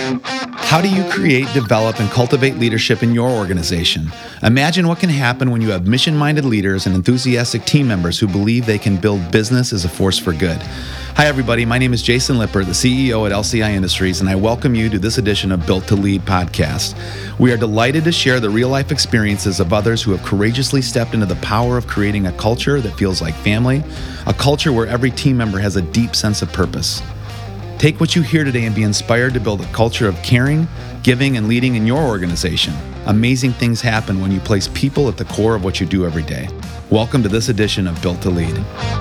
How do you create, develop, and cultivate leadership in your organization? Imagine what can happen when you have mission-minded leaders and enthusiastic team members who believe they can build business as a force for good. Hi, everybody. My name is Jason Lippert, the CEO at LCI Industries, and I welcome you to this edition of Built to Lead podcast. We are delighted to share the real-life experiences of others who have courageously stepped into the power of creating a culture that feels like family, a culture where every team member has a deep sense of purpose. Take what you hear today and be inspired to build a culture of caring, giving, and leading in your organization. Amazing things happen when you place people at the core of what you do every day. Welcome to this edition of Built to Lead.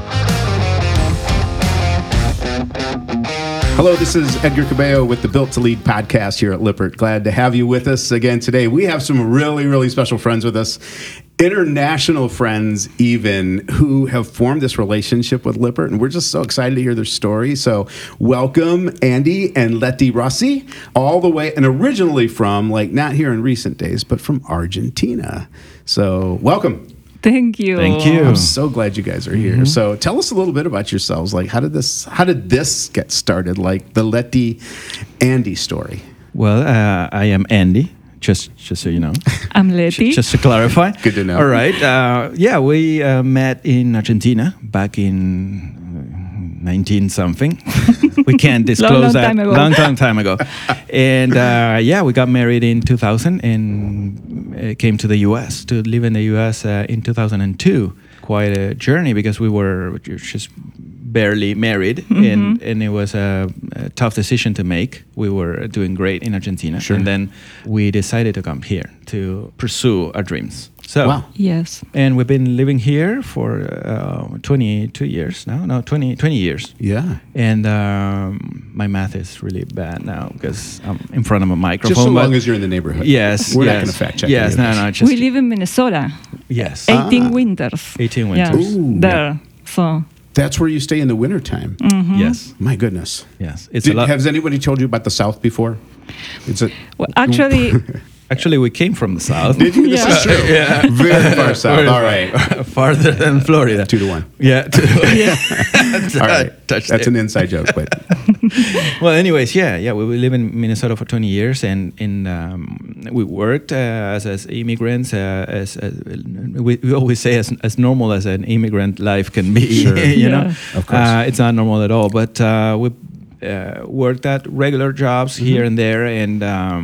Hello, this is Edgar Cabello with the Built to Lead podcast here at Lippert. Glad to have you with us again today. We have some really special friends with us, international friends even, who have formed this relationship with Lippert, and we're just so excited to hear their story. So welcome Andy and Letty Rossi, all the way, and originally from, not here in recent days, but from Argentina. So welcome. Thank you. Thank you. I'm so glad you guys are here. So tell us a little bit about yourselves. How did this get started? Like the Letty Andy story. Well, I am Andy. Just so you know. I'm Letty. Just to clarify. Good to know. All right. We met in Argentina back in 19-something. We can't disclose that. Long time ago. And we got married in 2000 and came to the U.S. to live in the U.S. In 2002. Quite a journey because we were just barely married, and it was a tough decision to make. We were doing great in Argentina, and then we decided to come here to pursue our dreams. So, wow. Yes. And we've been living here for 22 years now. No, 20 years. Yeah. And my math is really bad now because I'm in front of a microphone. Just so long as you're in the neighborhood. Yes. We're not going to fact check. Yes, no. Just, we live in Minnesota. Yes. 18 winters. 18 winters. Yeah. Ooh. There. So. That's where you stay in the wintertime. Yes. My goodness. Yes. It's a lot. Has anybody told you about the South before? Well, actually, we came from the South. Did you? This is true. Yeah. Very far south. All right. Farther than Florida. 2-1. Yeah. 2-1. All right. That's an inside joke, but. Well, anyways, we live in Minnesota for 20 years, and we worked as immigrants. We always say as normal as an immigrant life can be. Sure. You know, of course. it's not normal at all. But we worked at regular jobs here and there, and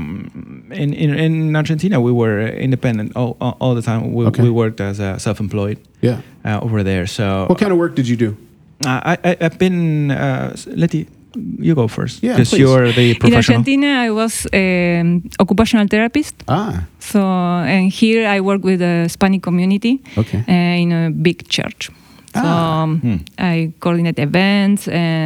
in Argentina we were independent all the time. We worked as self-employed. Yeah. Over there. So what kind of work did you do? I've been Letty. You go first. Yeah, because please. you're the professional. In Argentina, I was occupational therapist. So, and here I work with the Hispanic community in a big church. So I coordinate events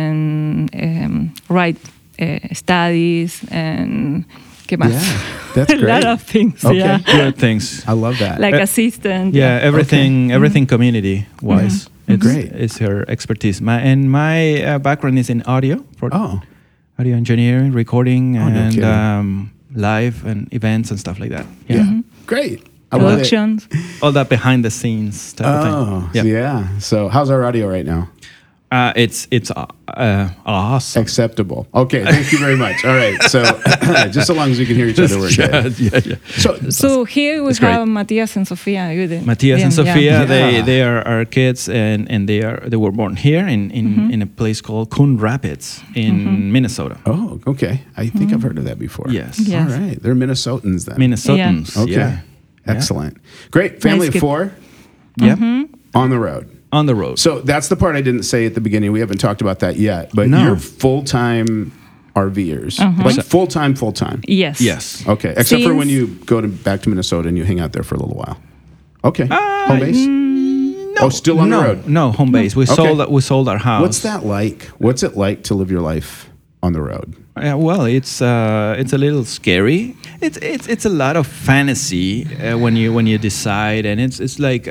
and write studies and ¿qué más? Yeah, that's great. A lot of things. Okay. Yeah. Good things. I love that. Like assistant. Yeah, everything community-wise. Great. It's her expertise. My background is in audio. Audio engineering, recording, and live and events and stuff like that. Yeah. Great. Productions. All that behind the scenes type of thing. Yeah. So how's our audio right now? It's awesome. Acceptable. Okay, thank you very much. All right, so just so long as we can hear each other, we're good. Yeah. So here we have Matthias and Sofia. Matthias and Sofia, they are our kids, and they were born here in a place called Coon Rapids in Minnesota. Oh, okay. I think I've heard of that before. Yes. Yes. All right, they're Minnesotans then. Minnesotans. Okay. Yeah. Excellent. Great. Family of 4. Yep. On the road. On the road. So that's the part I didn't say at the beginning. We haven't talked about that yet. But you're full-time RVers. Like full-time. Yes. Yes. Okay. Except for when you go back to Minnesota and you hang out there for a little while. Okay. Home base? No. Still on the road? No, home base. We sold our house. What's that like? What's it like to live your life on the road? Well, it's a little scary. It's a lot of fantasy when you decide, and it's like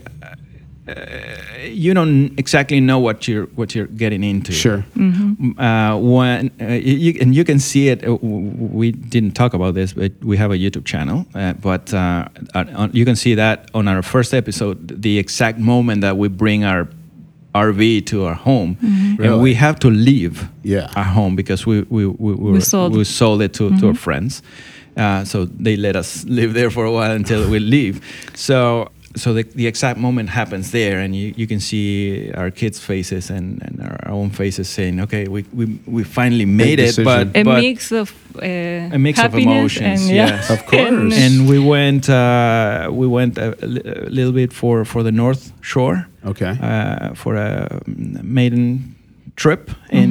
you don't exactly know what you're getting into. Sure. When you can see it. We didn't talk about this, but we have a YouTube channel. But you can see that on our first episode, the exact moment that we bring our RV to our home, Really? and we have to leave Yeah. our home because we sold it to our friends. So they let us live there for a while until we leave. So the exact moment happens there, and you can see our kids' faces and our own faces saying, "Okay, we finally made it." But a mix of emotions, and, yes, of course. And we went a little bit for the North Shore, Okay. for a maiden trip,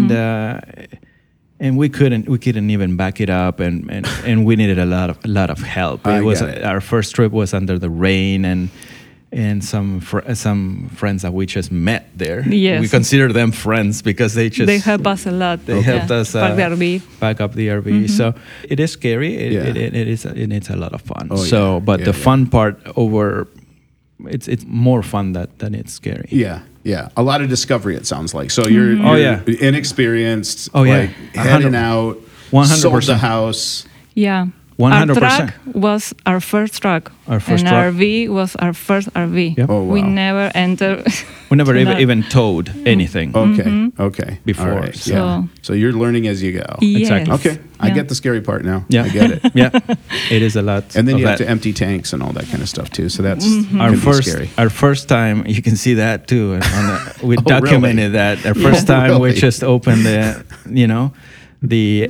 and we couldn't even back it up, and we needed a lot of help. It was our first trip was under the rain, and some friends that we just met there. Yes. We consider them friends because they help us a lot. They helped us pack the RV. Back up the RV. So it is scary. It's a lot of fun. The fun part it's more fun than it's scary. Yeah. Yeah, a lot of discovery, it sounds like. So you're inexperienced, heading out, 100%. sold the house. Yeah. 100%. Our truck was our first truck. Our first and truck. RV was our first RV. Yep. Oh, wow. We never entered. We never even towed anything. Okay. Before. All right. So you're learning as you go. Yes. Exactly. Okay. I get the scary part now. Yeah. I get it. Yeah. It is a lot. And then of you have that. to empty tanks and all that kind of stuff too. So that's scary. Our first time, you can see that too. We documented really? that. Our first time we Really? just opened the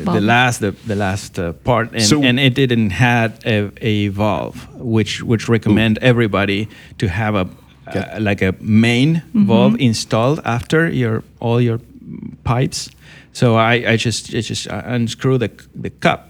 last part, and it didn't have a valve, which recommend everybody to have like a main valve installed after all your pipes. So I just unscrew the cup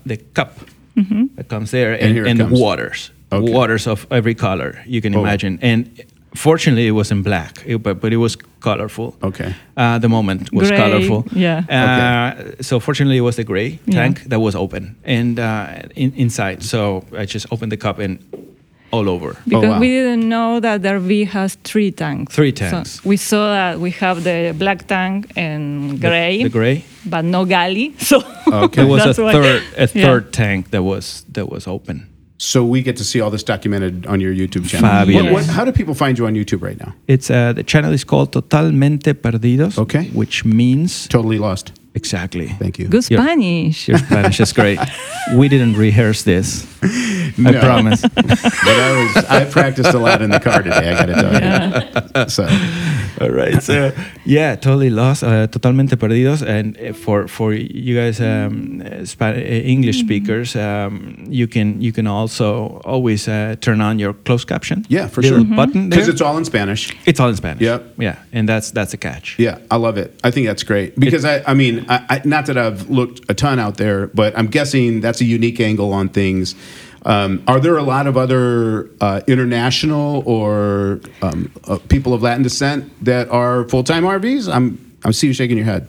that comes there, and the waters of every color you can imagine. And fortunately, it wasn't black, but it was colorful. Okay. The moment was gray, colorful. Yeah. So fortunately, it was the gray tank that was open and inside. So I just opened the cup and all over. Because we didn't know that the RV has 3 tanks. 3 tanks. So we saw that we have the black tank and gray. The gray. But no galley. So there was a third tank that was open. So we get to see all this documented on your YouTube channel. Fabulous. How do people find you on YouTube right now? It's the channel is called Totalmente Perdidos. Okay. Which means Totally lost. Exactly. Thank you. Good Spanish. Your Spanish is great. We didn't rehearse this. I promise. But I practiced a lot in the car today, I got to tell you. So. All right. So, totally lost. Totalmente perdidos. And for you guys, English speakers, you can also always turn on your closed caption. Yeah, for little sure. button there. Because it's all in Spanish. It's all in Spanish. Yep. Yeah, and that's a catch. Yeah, I love it. I think that's great. Because, I mean, not that I've looked a ton out there, but I'm guessing that's a unique angle on things. Are there a lot of other international or people of Latin descent that are full-time RVs? I see you shaking your head.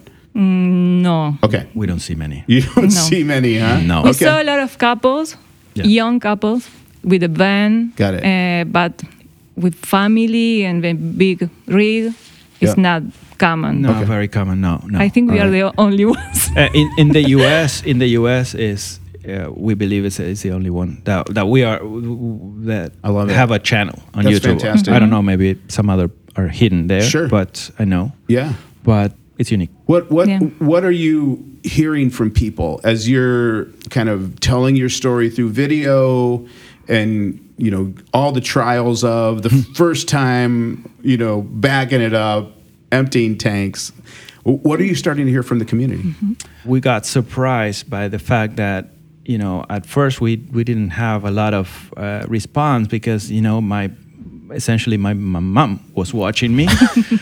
No. Okay. We don't see many. You don't see many, huh? No. We saw a lot of couples, young couples, with a van. Got it. But with family and a big rig, it's not common. No, very common. No. I think we are the only ones. In the U.S. is we believe it's the only one that we are that I love have a channel on That's YouTube. Fantastic. I don't know, maybe some other are hidden there. Sure. But I know. Yeah. But it's unique. What are you hearing from people as you're kind of telling your story through video and all the trials of the first time backing it up, emptying tanks? What are you starting to hear from the community? We got surprised by the fact that at first we didn't have a lot of response because essentially my mom was watching me,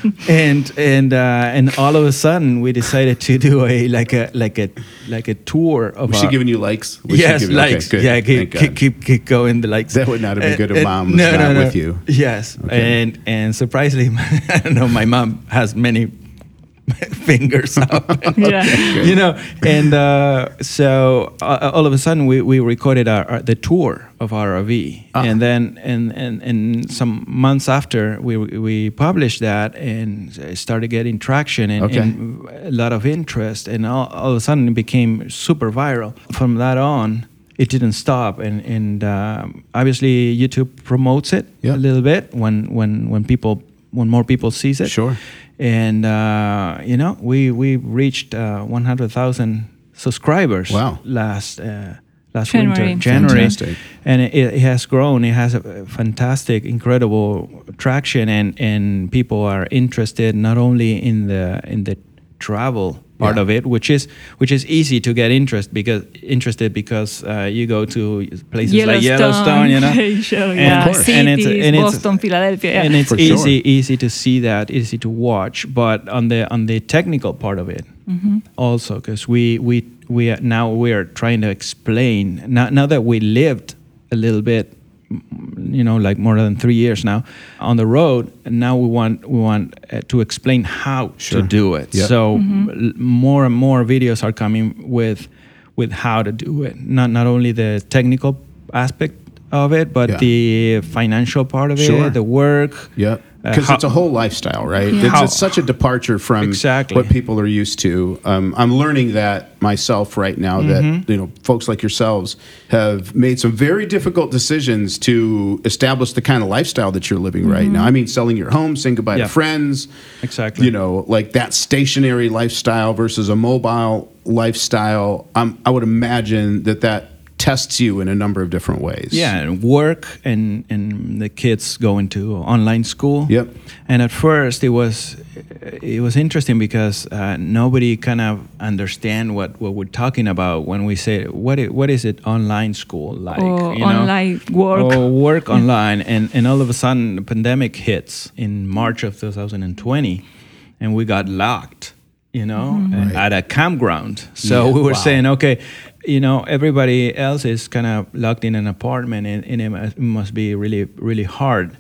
and all of a sudden we decided to do a tour of. Was she giving you likes? Likes. Okay, good. Yeah, keep going the likes. That would not have been good if mom was not with you. Yes, okay. and surprisingly, I don't know. My mom has many fingers up. And so all of a sudden we recorded the tour of our RV, and then and some months after we published that and started getting traction and a lot of interest, and all of a sudden it became super viral. From that on, it didn't stop, and obviously YouTube promotes it a little bit when people more people sees it. Sure. And we reached 100,000 subscribers. Wow. last January. winter, January. Fantastic. And it has grown. It has a fantastic, incredible traction, and people are interested not only in the travel part of it, which is easy to get interested because you go to places like Yellowstone, cities, Boston, Philadelphia, and it's easy to see that, easy to watch. But on the technical part of it, also, because we are trying to explain now that we lived a little bit, like more than 3 years now on the road, and now we want to explain how to do it. Yep. So more and more videos are coming with how to do it. Not only the technical aspect of it, but the financial part of it, the work. Yep. Because it's a whole lifestyle, right? Yeah. It's such a departure from what people are used to. I'm learning that myself right now, that folks like yourselves have made some very difficult decisions to establish the kind of lifestyle that you're living right now. I mean, selling your home, saying goodbye to friends. Exactly. Like that stationary lifestyle versus a mobile lifestyle. I would imagine that tests you in a number of different ways. Yeah, and work and the kids going to online school. Yep. And at first it was interesting because nobody kind of understand what we're talking about when we say what is it online school like? Online work. Or work online, and all of a sudden the pandemic hits in March of 2020, and we got locked. At a campground. So we were saying, okay, everybody else is kind of locked in an apartment, and it must be really, really hard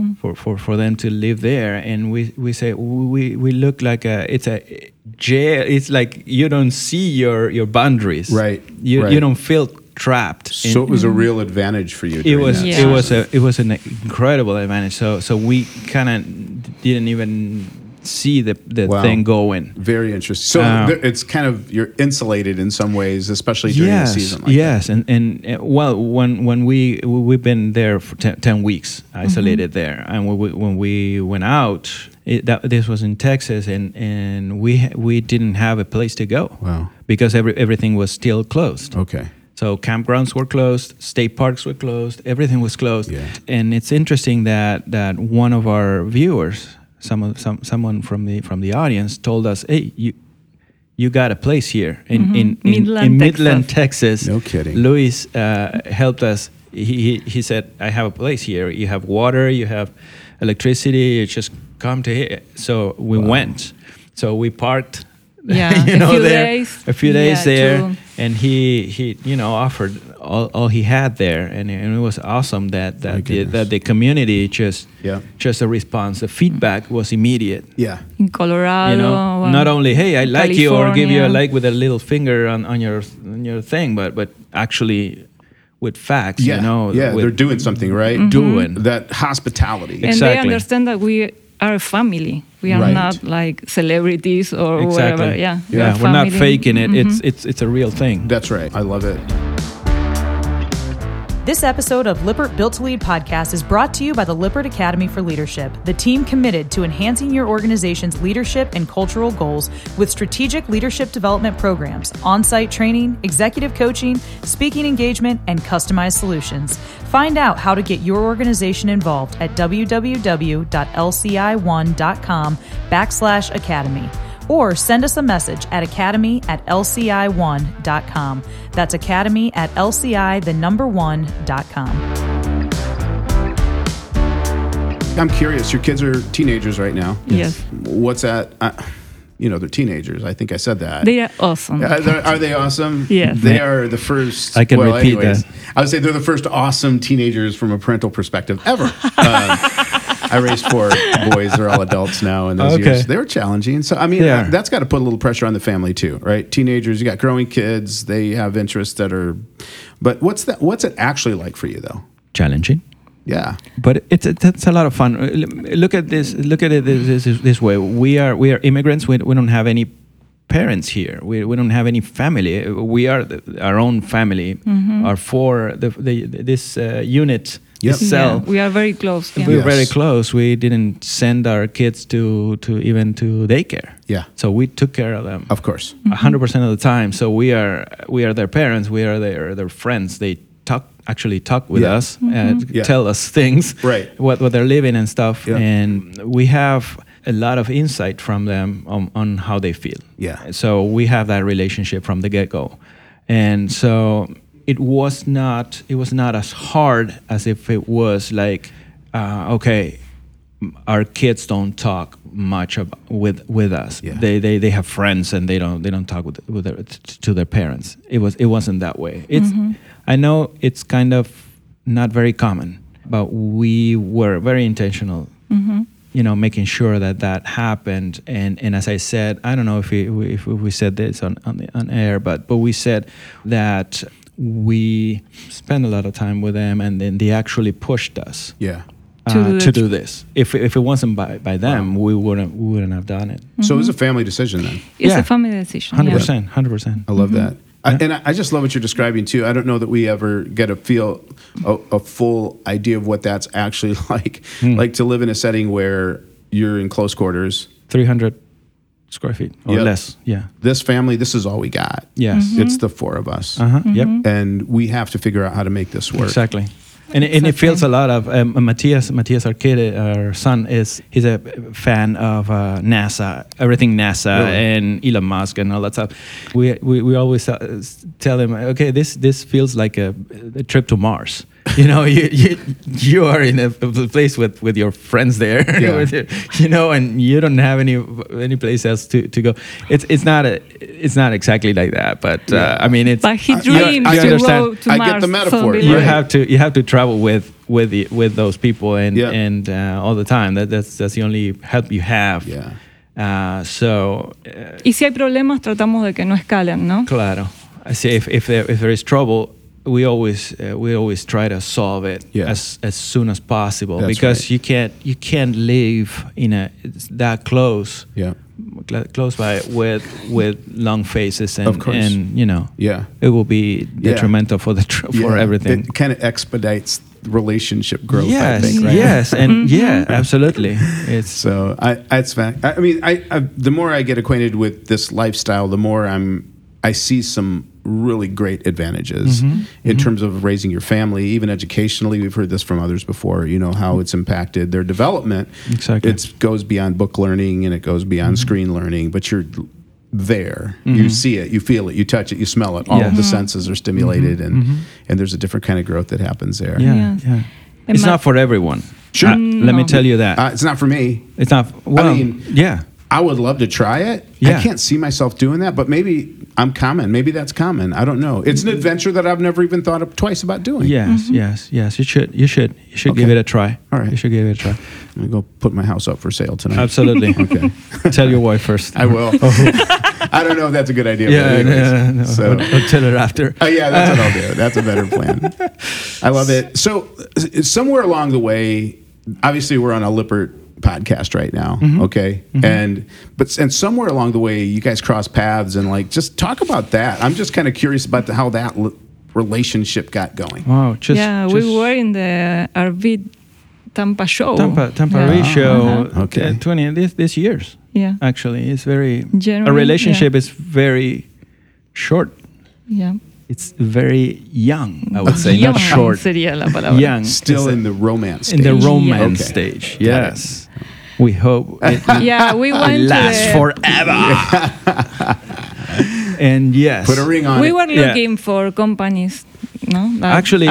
for them to live there. And we say we look like it's a jail. It's like you don't see your boundaries. Right. You don't feel trapped. So it was a real advantage for you. It was an incredible advantage. So we kind of didn't even see the thing going. Very interesting. So it's kind of, you're insulated in some ways, especially during the season like that. And when we've been there for 10 weeks isolated there, and when we went out, this was in Texas, and we didn't have a place to go. Wow. Because everything was still closed. Okay. So campgrounds were closed, state parks were closed, everything was closed. Yeah. And it's interesting that one of our viewers, someone from the audience, told us, "Hey, you got a place here in Midland, Texas." No kidding. Luis helped us. He said, "I have a place here. You have water, you have electricity. You just come to here." So we went. So we parked. Yeah, a few days there, and he offered all he had there, and it was awesome that the community just a response. The feedback was immediate. Yeah, in Colorado, not only hey I like California. you or give you a like with a little finger on your thing, but actually with facts. They're doing something right. Doing that hospitality, and they understand that we are a family. We are not like celebrities or whatever. Yeah, we're not faking it. It's a real thing. That's right. I love it. This episode of Lippert Built to Lead podcast is brought to you by the Lippert Academy for Leadership, the team committed to enhancing your organization's leadership and cultural goals with strategic leadership development programs, on-site training, executive coaching, speaking engagement, and customized solutions. Find out how to get your organization involved at www.lci1.com/academy. Or send us a message at academy@lci1.com. That's academy@lci1.com. I'm curious. Your kids are teenagers right now. Yes. What's that? They're teenagers. I think I said that. They are awesome. Are they awesome? Yes. They are the first. I can repeat that. I would say they're the first awesome teenagers from a parental perspective ever. I raised 4 boys. They're all adults now. In those years, they were challenging. So, I mean, that's got to put a little pressure on the family too, right? Teenagers, you got growing kids. They have interests that are. But what's it actually like for you, though? Challenging. Yeah, but it's a lot of fun. Look at this. Look at it this way. We are immigrants. We don't have any parents here. We don't have any family. We are our own family. Our 4 this unit itself. Yeah, we are very close. Yeah. We were very close. We didn't send our kids to even to daycare. Yeah. So we took care of them. Of course. 100% of the time. So we are their parents. We are their friends. They actually talk with us and tell us things. Right. What they're living and stuff. Yeah. And we have a lot of insight from them on how they feel. Yeah. So we have that relationship from the get-go. And so it was not as hard as if it was like, okay, our kids don't talk much with us. Yeah. They have friends and they don't talk to their parents. It wasn't that way. I know it's kind of not very common, but we were very intentional. Making sure that happened, and as I said, I don't know if we said this on air, but we said that we spent a lot of time with them, and then they actually pushed us. Yeah. To do this. If it wasn't by them, we wouldn't have done it. So it was a family decision then. It's a family decision. 100%. 100%. I love that. And I just love what you're describing too. I don't know that we ever get a full idea of what that's actually like. Like to live in a setting where you're in close quarters. 300 square feet or less. Yeah. This family, this is all we got. Yes. It's the four of us. Yep. And we have to figure out how to make this work. Exactly. And it feels a lot of Matias, our kid, our son, he's a fan of NASA, everything NASA, really? And Elon Musk and all that stuff. We always tell him, okay, this feels like a trip to Mars. You are in a place with your friends there, and you don't have any place else to go. It's not exactly like that, but I mean it's. But he dreams to go to Mars. I get the metaphor. You have to travel with those people and all the time. That's the only help you have. Yeah. Y si hay problemas, tratamos de que no escalen, ¿no? Claro. If there is trouble, we always try to solve it as soon as possible. That's because right. you can't live in that close by with long faces and it will be detrimental for everything. It kind of expedites relationship growth. Yes, I think, right? yes, and absolutely. It's I mean, the more I get acquainted with this lifestyle, the more I see some really great advantages in terms of raising your family, even educationally. We've heard this from others before, how it's impacted their development. Exactly. It goes beyond book learning and it goes beyond screen learning, but you're there. You see it, you feel it, you touch it, you smell it. All of the senses are stimulated and there's a different kind of growth that happens there. Yeah. It's not for everyone. Sure. Let me tell you that. It's not for me. It's not. I would love to try it. Yeah. I can't see myself doing that, but maybe I'm common. Maybe that's common. I don't know. It's an adventure that I've never even thought of twice about doing. Yes. You should give it a try. All right. You should give it a try. I'm going to go put my house up for sale tonight. Absolutely. Okay. Tell your wife first. I will. I don't know if that's a good idea. No. So, I'll tell her after. Yeah, that's what I'll do. That's a better plan. I love it. So somewhere along the way, obviously we're on a Lippert podcast right now, okay? And somewhere along the way, you guys cross paths and just talk about that. I'm just kind of curious about how that relationship got going. Wow, we were in the RV Tampa show. Tampa RV show. Okay. 20 this year's. Yeah. Actually, it's very. Generally, a relationship is very short. Yeah. It's very young, I would say, not short. Sería la palabra. Young. Still in the romance stage. In the romance stage, yes. We hope it we went lasts forever. And yes. Put a ring on it. We were looking for companies, no? Actually,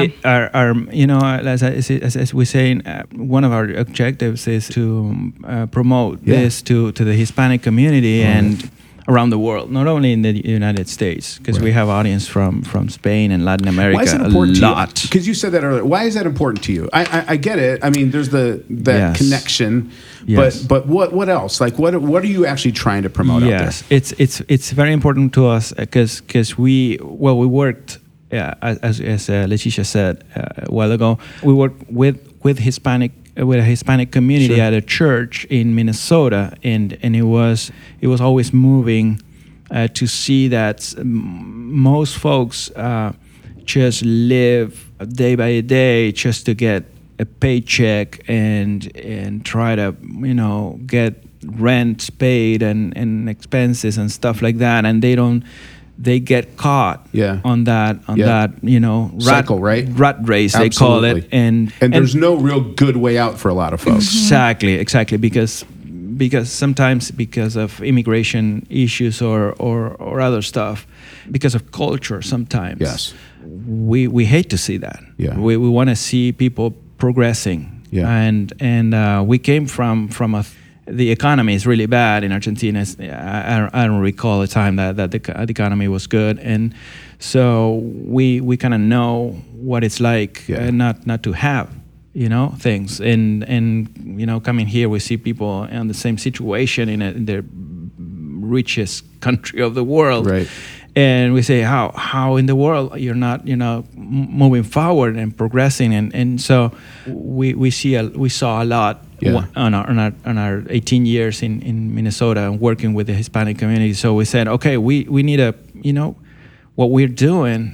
as we say, one of our objectives is to promote this to the Hispanic community and around the world, not only in the United States, because we have audience from Spain and Latin America. Why is it important a lot? Because you said that earlier. Why is that important to you? I get it. I mean, there's that connection. Yes. But what else? What are you actually trying to promote out there? Yes, it's very important to us because we worked, as Leticia said a while ago, we worked with a Hispanic community at a church in Minnesota, and it was always moving to see that most folks just live day by day just to get a paycheck and try to get rent paid and expenses and stuff like that, and they get caught on that cycle, right? Rat race. Absolutely. They call it, and there's no real good way out for a lot of folks. Exactly, because sometimes because of immigration issues or other stuff, because of culture sometimes. Yes. We hate to see that. Yeah. We want to see people progressing. Yeah. And we came from the economy is really bad in Argentina. I don't recall a time that the economy was good, and so we kind of know what it's like not to have things, and coming here we see people in the same situation in the richest country of the world, right? And we say how in the world you're not moving forward and progressing, and so we saw a lot. On our 18 years in Minnesota and working with the Hispanic community. So we said, okay, we need what we're doing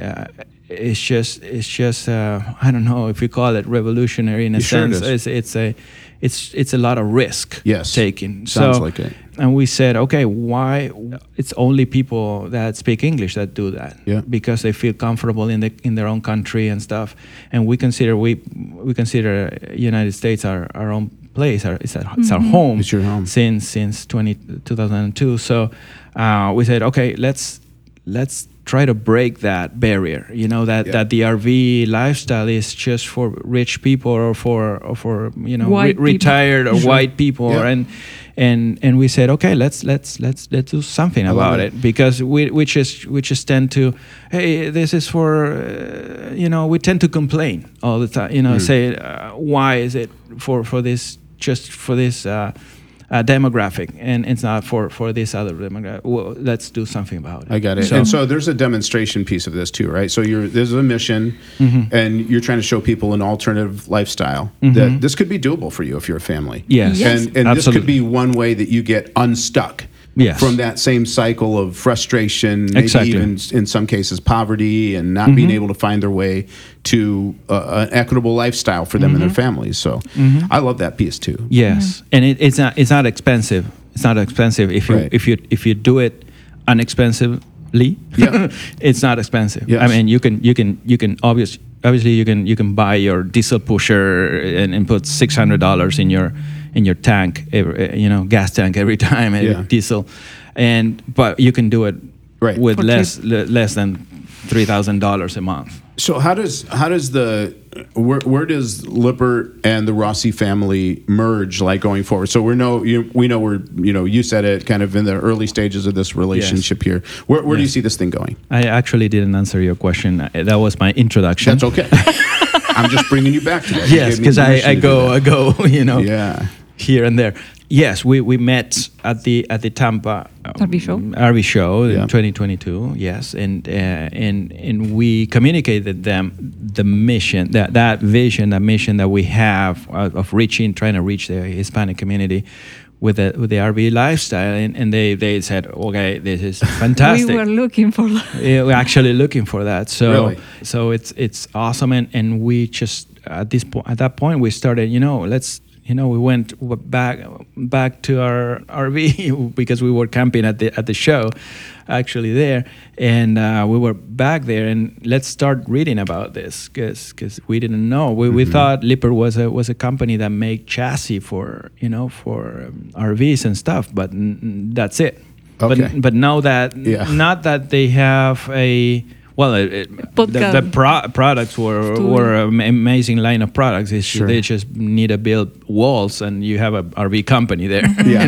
is just I don't know if you call it revolutionary in a sense. It's a lot of risk taking. Sounds like it. And we said, okay, why? It's only people that speak English that do that, because they feel comfortable in their own country and stuff. And we consider United States our own place. It's our home. It's your home since 2002. So we said, okay, let's try to break that barrier. That the RV lifestyle is just for rich people or for retired or white people, and we said, okay, let's do something about it, because we just tend to, hey, this is for we tend to complain all the time. Say why is it for this demographic, and it's not for this other demographic. Well, let's do something about it. I got it. And so there's a demonstration piece of this too, right? So there's a mission, and you're trying to show people an alternative lifestyle that this could be doable for you if you're a family. Yes. And this could be one way that you get unstuck. From that same cycle of frustration, maybe even in some cases poverty, and not being able to find their way to an equitable lifestyle for them and their families. So I love that piece too. Yes, and it's not expensive. It's not expensive if you do it inexpensively. It's not expensive. Yes. I mean, you can obviously you can buy your diesel pusher and put $600 in your tank, gas tank every time, diesel, but you can do it with less than $3,000 a month. So how does where does Lippert and the Rossi family merge, like, going forward? So we know we're you said it, kind of in the early stages of this relationship here. Where do you see this thing going? I actually didn't answer your question. That was my introduction. That's okay. I'm just bringing you back to that. Yes, because I go here and there. Yes, we met at the Tampa RV show in 2022. Yes, and we communicated them the mission, that vision, that mission that we have of trying to reach the Hispanic community with the RV lifestyle, and they said, okay, this is fantastic. We were looking for that. Yeah, we're actually looking for that. So really? So it's awesome, and we just at that point we started. We went back to our RV because we were camping at the show, actually there, and we were back there, and let's start reading about this because we didn't know. We thought Lippert was a company that made chassis for RVs and stuff, but that's it. Okay. But now that not that they have a. Well, the products were an amazing line of products. They just need to build walls, and you have a RV company there.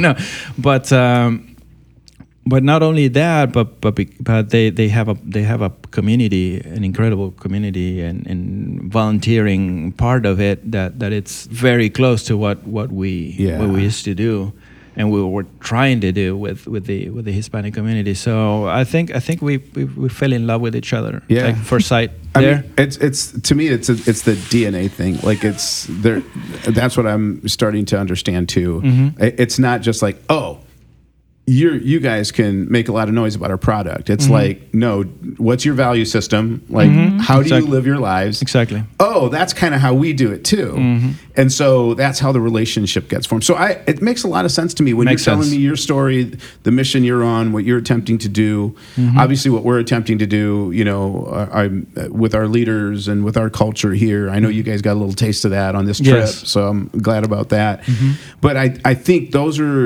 But not only that, but they have a community, an incredible community, and volunteering part of it that it's very close to what we used to do. And we were trying to do with the Hispanic community. So I think we fell in love with each other. Yeah. Like first sight. I mean, it's to me it's the DNA thing. Like it's there. That's what I'm starting to understand too. It's not just like, oh, you guys can make a lot of noise about our product. It's like, no, what's your value system? Like, how do you live your lives? Exactly. Oh, that's kind of how we do it too. And so that's how the relationship gets formed. So it makes a lot of sense to me when you're telling me your story, the mission you're on, what you're attempting to do. Obviously, what we're attempting to do, you know, with our leaders and with our culture here. I know you guys got a little taste of that on this trip, so I'm glad about that. But I think those are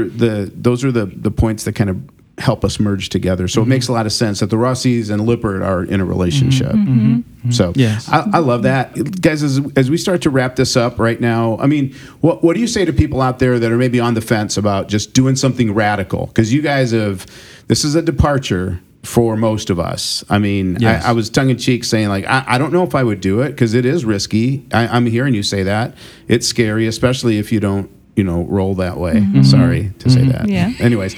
the points that kind of help us merge together. So it makes a lot of sense that the Rossies and Lippert are in a relationship. So I love that. Guys, as we start to wrap this up right now, I mean, what do you say to people out there that are maybe on the fence about just doing something radical? Because you guys this is a departure for most of us. I mean, I was tongue-in-cheek saying, like, I don't know if I would do it because it is risky. I'm hearing you say that. It's scary, especially if you don't, you know, roll that way. Sorry to say that. Yeah. Anyways,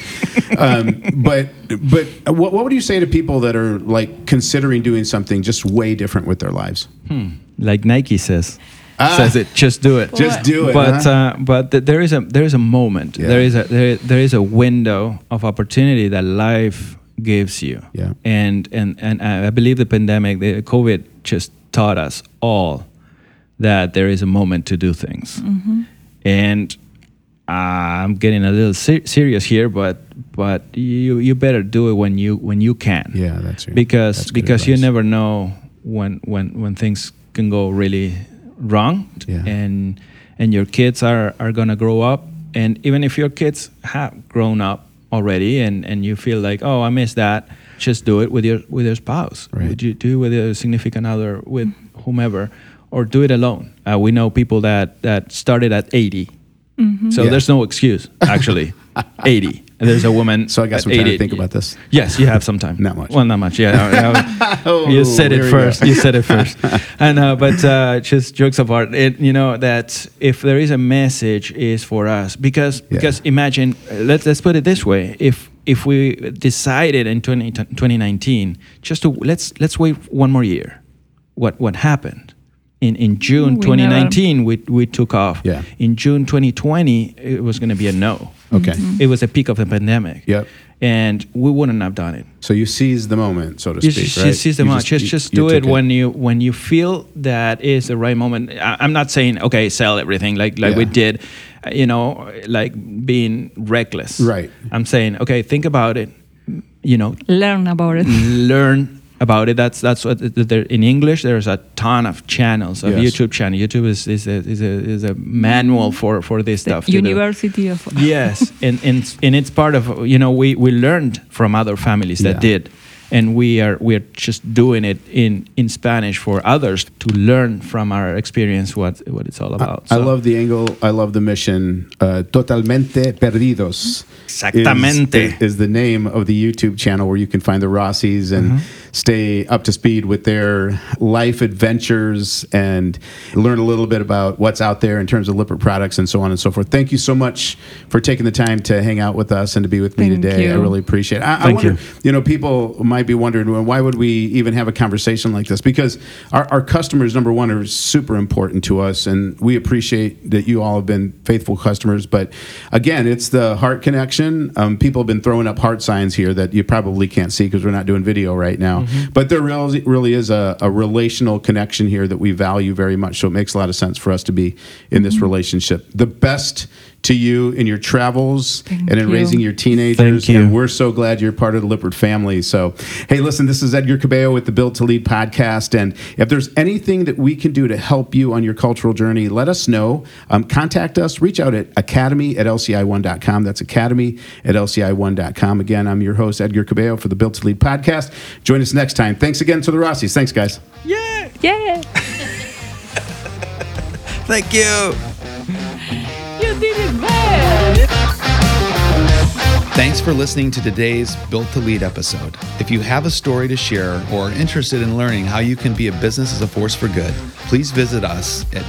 but what would you say to people that are like considering doing something just way different with their lives? Like Nike says it. Just do it. Just do it. But there is a moment. Yeah. There is a window of opportunity that life gives you. Yeah. And I believe the pandemic, the COVID, just taught us all that there is a moment to do things. And I'm getting a little serious here, but you better do it when you can. Yeah, that's right. Because you never know when things can go really wrong, and your kids are gonna grow up, and even if your kids have grown up already, and you feel like, oh, I missed that, just do it with your spouse. Right. Would you do it with a significant other, with whomever, or do it alone? We know people that started at 80. So there's no excuse, actually. 80. And there's a woman. So I got some time to think about this. Yes, you have some time. Not much. Well, not much. Yeah. You said it first. You said it first. But just jokes apart, you know that if there is a message, is for us because imagine, let's put it this way: if we decided in 2019 just to let's wait one more year, what happened? In June 2019, we took off. Yeah. In June 2020, it was going to be a no. Okay. It was the peak of the pandemic. Yep. And we wouldn't have done it. So you seize the moment, so to speak, right? You seize the moment. Just do it when you feel that is the right moment. I'm not saying, okay, sell everything like we did, you know, like being reckless. Right. I'm saying, okay, think about it, you know. Learn about it. Learn about it. That's what in English. There's a ton of channels of YouTube channel. YouTube is a manual for this stuff. University of yes, and it's part of, you know, we learned from other families that did, and we're just doing it in Spanish for others to learn from our experience what it's all about. I love the angle. I love the mission. Totalmente Perdidos. Exactamente is the name of the YouTube channel where you can find the Rossies and stay up to speed with their life adventures and learn a little bit about what's out there in terms of Lippert products and so on and so forth. Thank you so much for taking the time to hang out with us and to be with me today. You. I really appreciate it. I wonder, you know, people might be wondering, well, why would we even have a conversation like this? Because our customers, number one, are super important to us, and we appreciate that you all have been faithful customers. But again, it's the heart connection. People have been throwing up heart signs here that you probably can't see because we're not doing video right now. But there really is a relational connection here that we value very much. So it makes a lot of sense for us to be in this relationship. The best to you in your travels and in raising your teenagers. Thank you. And we're so glad you're part of the Lippert family. So, hey, listen, this is Edgar Cabello with the Built to Lead podcast. And if there's anything that we can do to help you on your cultural journey, let us know. Contact us. Reach out at academy@lci1.com. That's academy@lci1.com. Again, I'm your host, Edgar Cabello, for the Built to Lead podcast. Join us next time. Thanks again to the Rossies. Thanks, guys. Yeah. Yeah. Thank you. You did it well. Thanks for listening to today's Built to Lead episode. If you have a story to share or are interested in learning how you can be a business as a force for good, please visit us at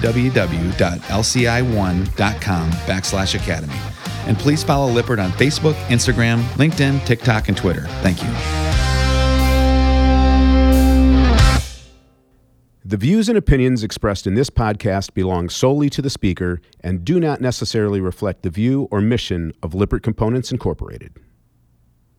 www.lci1.com/academy. And please follow Lippert on Facebook, Instagram, LinkedIn, TikTok, and Twitter. Thank you. The views and opinions expressed in this podcast belong solely to the speaker and do not necessarily reflect the view or mission of Lippert Components Incorporated.